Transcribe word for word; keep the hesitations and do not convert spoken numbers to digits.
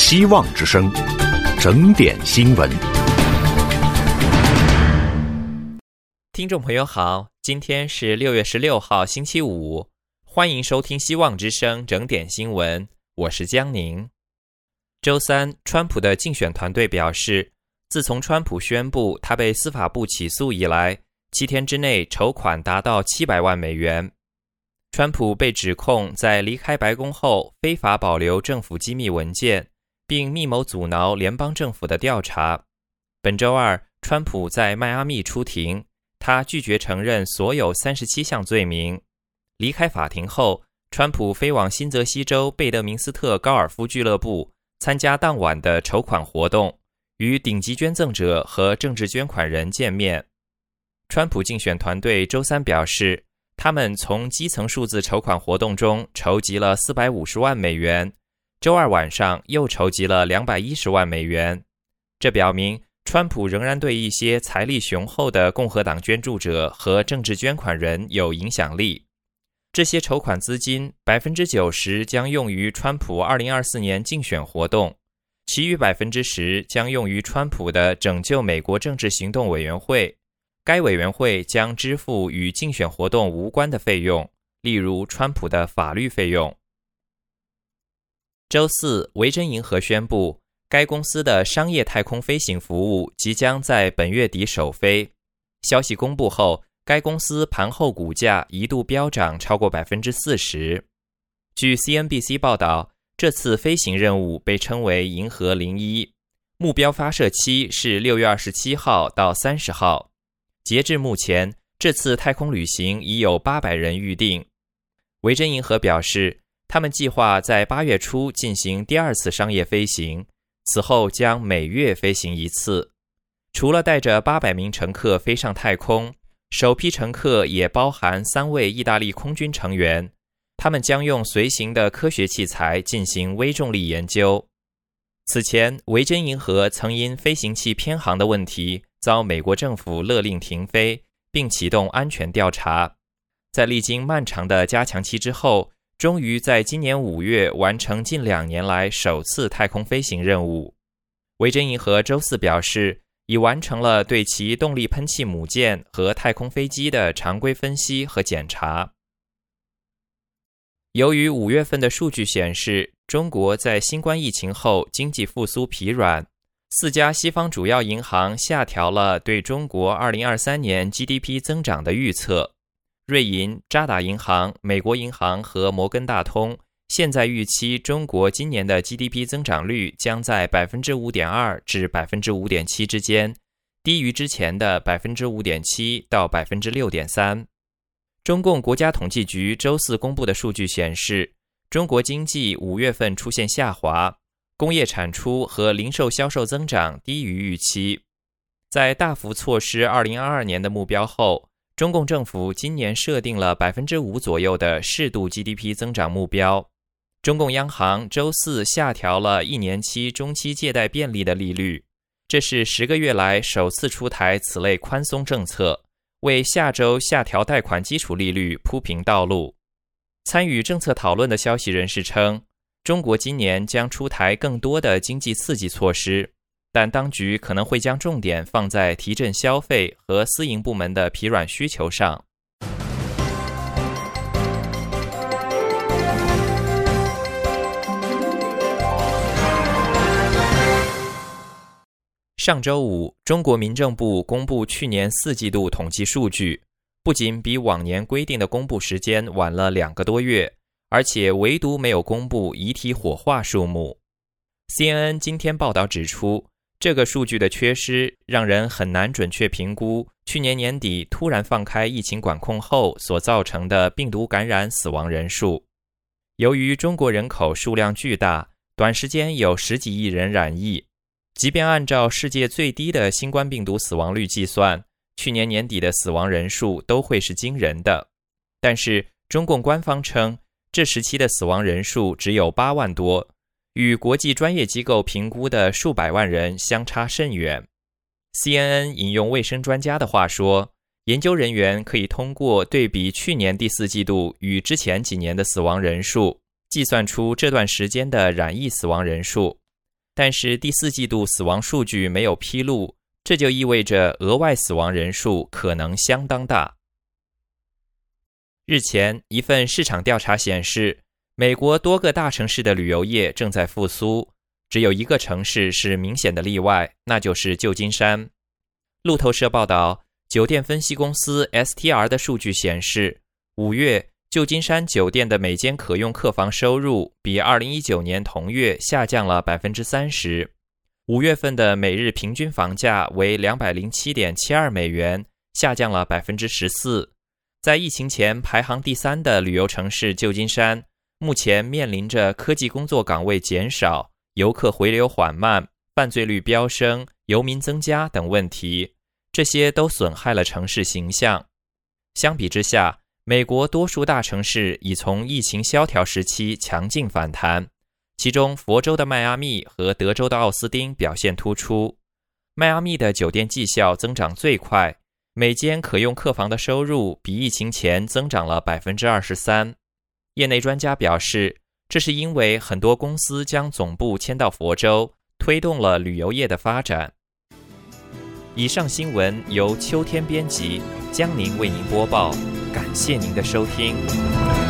希望之声，整点新闻。 听众朋友好，今天是六月十六号星期五，欢迎收听希望之声整点新闻，我是江宁。周三，川普的竞选团队表示，自从川普宣布他被司法部起诉以来，七天之内筹款达到七百万美元。川普被指控在离开白宫后非法保留政府机密文件，并密谋阻挠联邦政府的调查。本周二，川普在迈阿密出庭，他拒绝承认所有三十七项罪名。离开法庭后，川普飞往新泽西州贝德明斯特高尔夫俱乐部参加当晚的筹款活动，与顶级捐赠者和政治捐款人见面。川普竞选团队周三表示，他们从基层数字筹款活动中筹集了四百五十万美元，周二晚上又筹集了两百一十万美元。这表明川普仍然对一些财力雄厚的共和党捐助者和政治捐款人有影响力。这些筹款资金 百分之九十 将用于川普二零二四年竞选活动，其余 百分之十 将用于川普的拯救美国政治行动委员会。该委员会将支付与竞选活动无关的费用，例如川普的法律费用。周四，维珍银河宣布，该公司的商业太空飞行服务即将在本月底首飞。消息公布后，该公司盘后股价一度飙涨超过 百分之四十。据 C N B C 报道，这次飞行任务被称为银河零一，目标发射期是六月二十七号到三十号。截至目前，这次太空旅行已有八百人预定。维珍银河表示，他们计划在八月初进行第二次商业飞行，此后将每月飞行一次。除了带着八百名乘客飞上太空，首批乘客也包含三位意大利空军成员，他们将用随行的科学器材进行微重力研究。此前，维珍银河曾因飞行器偏航的问题遭美国政府勒令停飞，并启动安全调查。在历经漫长的加强期之后，终于在今年五月完成近两年来首次太空飞行任务。维珍银河周四表示，已完成了对其动力喷气母舰和太空飞机的常规分析和检查。由于五月份的数据显示，中国在新冠疫情后经济复苏疲软，四家西方主要银行下调了对中国二零二三年 G D P 增长的预测。瑞银、渣打银行、美国银行和摩根大通现在预期中国今年的 G D P 增长率将在 百分之五点二 至 百分之五点七 之间，低于之前的 百分之五点七 到 百分之六点三。中共国家统计局周四公布的数据显示，中国经济五月份出现下滑，工业产出和零售销售增长低于预期。在大幅错失二零二二年的目标后，中共政府今年设定了 百分之五 左右的适度 G D P 增长目标。中共央行周四下调了一年期中期借贷便利的利率，这是十个月来首次出台此类宽松政策，为下周下调贷款基础利率铺平道路。参与政策讨论的消息人士称，中国今年将出台更多的经济刺激措施，但当局可能会将重点放在提振消费和私营部门的疲软需求上。上周五，中国民政部公布去年四季度统计数据，不仅比往年规定的公布时间晚了两个多月，而且唯独没有公布遗体火化数目。C N N 今天报道指出，这个数据的缺失让人很难准确评估去年年底突然放开疫情管控后所造成的病毒感染死亡人数。由于中国人口数量巨大，短时间有十几亿人染疫，即便按照世界最低的新冠病毒死亡率计算，去年年底的死亡人数都会是惊人的。但是中共官方称，这时期的死亡人数只有八万多，与国际专业机构评估的数百万人相差甚远。C N N 引用卫生专家的话说，研究人员可以通过对比去年第四季度与之前几年的死亡人数，计算出这段时间的染疫死亡人数。 但是第四季度死亡数据没有披露，这就意味着额外死亡人数可能相当大。日前，一份市场调查显示，美国多个大城市的旅游业正在复苏，只有一个城市是明显的例外，那就是旧金山。路透社报道，酒店分析公司 S T R 的数据显示，五月旧金山酒店的每间可用客房收入比二零一九年同月下降了 百分之三十。五月份的每日平均房价为 两百零七点七二美元，下降了 百分之十四。在疫情前排行第三的旅游城市旧金山，目前面临着科技工作岗位减少、游客回流缓慢、犯罪率飙升、游民增加等问题，这些都损害了城市形象。相比之下，美国多数大城市已从疫情萧条时期强劲反弹，其中佛州的迈阿密和德州的奥斯汀表现突出。迈阿密的酒店绩效增长最快，每间可用客房的收入比疫情前增长了 百分之二十三。 业内专家表示，这是因为很多公司将总部迁到佛州，推动了旅游业的发展。以上新闻由秋天编辑，江宁为您播报，感谢您的收听。